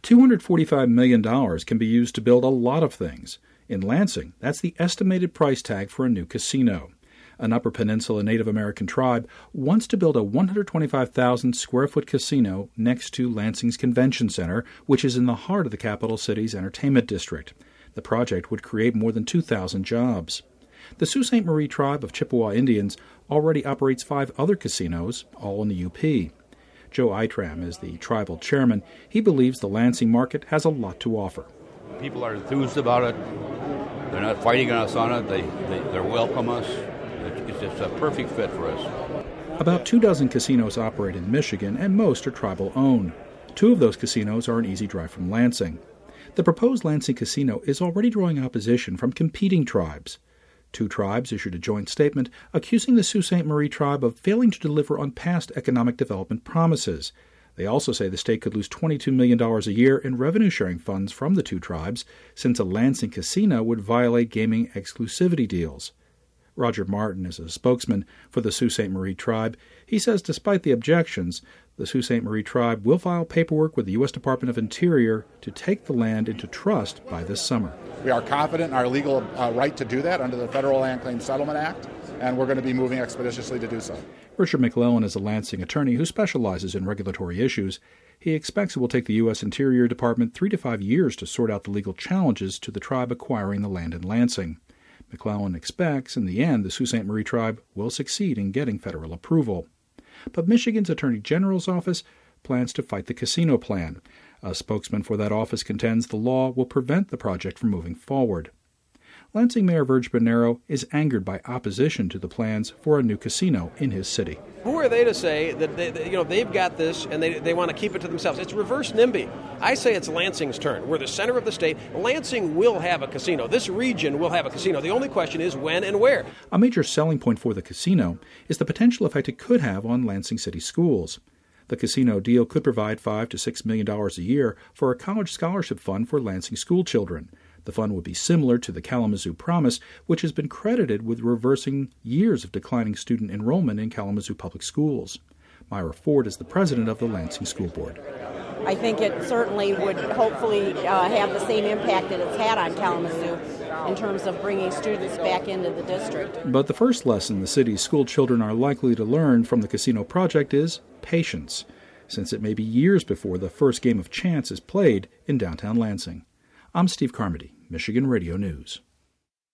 $245 million can be used to build a lot of things. In Lansing, that's the estimated price tag for a new casino. An Upper Peninsula Native American tribe wants to build a 125,000-square-foot casino next to Lansing's Convention Center, which is in the heart of the capital city's entertainment district. The project would create more than 2,000 jobs. The Sault Ste. Marie tribe of Chippewa Indians already operates 5 other casinos, all in the UP. Joe Eitram is the tribal chairman. He believes the Lansing market has a lot to offer. People are enthused about it. They're not fighting us on it. They welcome us. It's just a perfect fit for us. About 24 casinos operate in Michigan, and most are tribal-owned. 2 of those casinos are an easy drive from Lansing. The proposed Lansing casino is already drawing opposition from competing tribes. 2 tribes issued a joint statement accusing the Sault Ste. Marie tribe of failing to deliver on past economic development promises. They also say the state could lose $22 million a year in revenue-sharing funds from the 2 tribes, since a Lansing casino would violate gaming exclusivity deals. Roger Martin is a spokesman for the Sault Ste. Marie tribe. He says despite the objections, the Sault Ste. Marie tribe will file paperwork with the U.S. Department of Interior to take the land into trust by this summer. We are confident in our legal right to do that under the Federal Land Claims Settlement Act, and we're going to be moving expeditiously to do so. Richard McClellan is a Lansing attorney who specializes in regulatory issues. He expects it will take the U.S. Interior Department 3 to 5 years to sort out the legal challenges to the tribe acquiring the land in Lansing. McClellan expects, in the end, the Sault Ste. Marie tribe will succeed in getting federal approval. But Michigan's Attorney General's office plans to fight the casino plan. A spokesman for that office contends the law will prevent the project from moving forward. Lansing Mayor Virg Bernero is angered by opposition to the plans for a new casino in his city. Who are they to say that they've got this and they want to keep it to themselves? It's reverse NIMBY. I say it's Lansing's turn. We're the center of the state. Lansing will have a casino. This region will have a casino. The only question is when and where. A major selling point for the casino is the potential effect it could have on Lansing City schools. The casino deal could provide $5 to $6 million a year for a college scholarship fund for Lansing school children. The fund would be similar to the Kalamazoo Promise, which has been credited with reversing years of declining student enrollment in Kalamazoo public schools. Myra Ford is the president of the Lansing School Board. I think it certainly would hopefully have the same impact that it's had on Kalamazoo in terms of bringing students back into the district. But the first lesson the city's school children are likely to learn from the casino project is patience, since it may be years before the first game of chance is played in downtown Lansing. I'm Steve Carmody, Michigan Radio News.